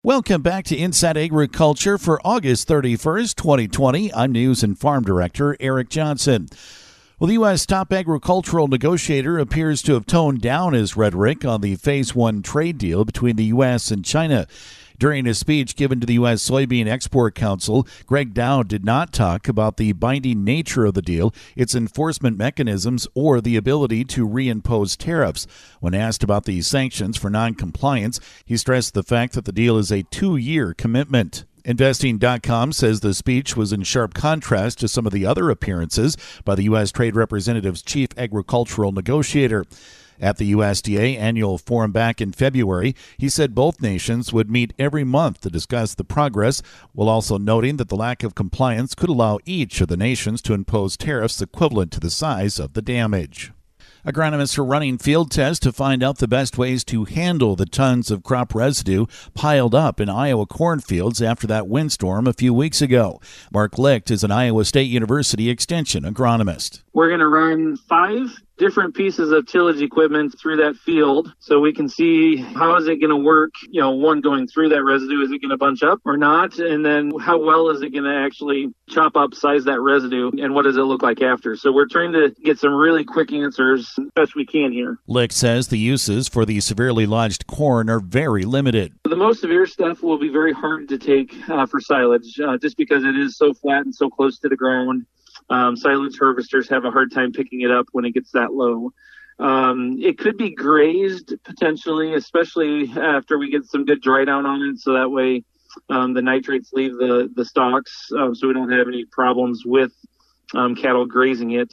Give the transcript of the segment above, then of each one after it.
Welcome back to Inside Agriculture for August 31st, 2020. I'm News and Farm Director Eric Johnson. Well, the U.S. top agricultural negotiator appears to have toned down his rhetoric on the Phase 1 trade deal between the U.S. and China. During a speech given to the U.S. Soybean Export Council, Greg Dow did not talk about the binding nature of the deal, its enforcement mechanisms, or the ability to reimpose tariffs. When asked about the sanctions for noncompliance, he stressed the fact that the deal is a 2-year commitment. Investing.com says the speech was in sharp contrast to some of the other appearances by the U.S. Trade Representative's chief agricultural negotiator. At the USDA annual forum back in February, he said both nations would meet every month to discuss the progress, while also noting that the lack of compliance could allow each of the nations to impose tariffs equivalent to the size of the damage. Agronomists are running field tests to find out the best ways to handle the tons of crop residue piled up in Iowa cornfields after that windstorm a few weeks ago. Mark Licht is an Iowa State University Extension agronomist. We're going to run 5 different pieces of tillage equipment through that field so we can see how is it going to work, one going through that residue, is it going to bunch up or not? And then how well is it going to actually chop up, size that residue, and what does it look like after? So we're trying to get some really quick answers as best we can here. Lick says the uses for the severely lodged corn are very limited. The most severe stuff will be very hard to take for silage just because it is so flat and so close to the ground. Silage harvesters have a hard time picking it up when it gets that low. It could be grazed potentially, especially after we get some good dry down on it. So that way the nitrates leave the stalks so we don't have any problems with cattle grazing it.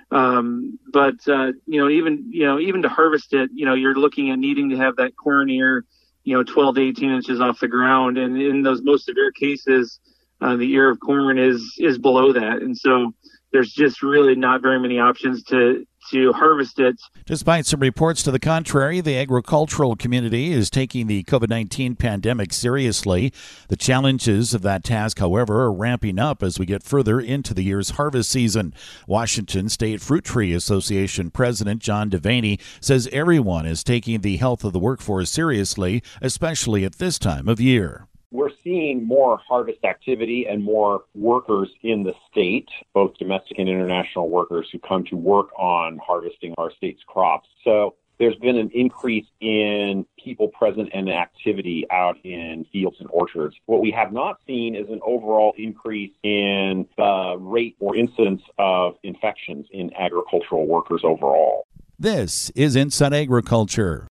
But even to harvest it, you're looking at needing to have that corn ear, 12 to 18 inches off the ground. And in those most severe cases, the ear of corn is below that. And so there's just really not very many options to harvest it. Despite some reports to the contrary, the agricultural community is taking the COVID-19 pandemic seriously. The challenges of that task, however, are ramping up as we get further into the year's harvest season. Washington State Fruit Tree Association President John Devaney says everyone is taking the health of the workforce seriously, especially at this time of year. We're seeing more harvest activity and more workers in the state, both domestic and international workers who come to work on harvesting our state's crops. So there's been an increase in people present and activity out in fields and orchards. What we have not seen is an overall increase in the rate or incidence of infections in agricultural workers overall. This is Inside Agriculture.